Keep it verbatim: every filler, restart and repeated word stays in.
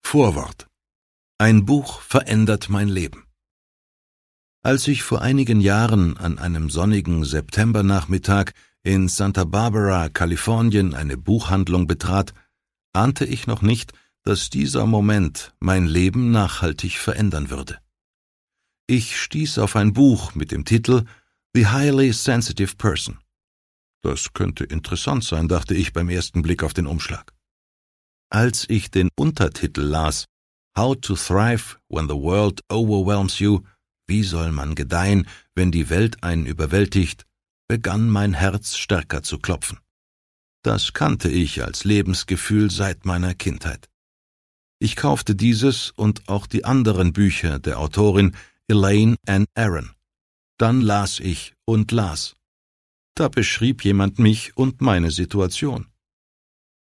Vorwort. Ein Buch verändert mein Leben. Als ich vor einigen Jahren an einem sonnigen Septembernachmittag in Santa Barbara, Kalifornien, eine Buchhandlung betrat, ahnte ich noch nicht, dass dieser Moment mein Leben nachhaltig verändern würde. Ich stieß auf ein Buch mit dem Titel The Highly Sensitive Person. Das könnte interessant sein, dachte ich beim ersten Blick auf den Umschlag. Als ich den Untertitel las, How to Thrive when the World Overwhelms You, wie soll man gedeihen, wenn die Welt einen überwältigt, begann mein Herz stärker zu klopfen. Das kannte ich als Lebensgefühl seit meiner Kindheit. Ich kaufte dieses und auch die anderen Bücher der Autorin Elaine Ann Aron. Dann las ich und las. Da beschrieb jemand mich und meine Situation.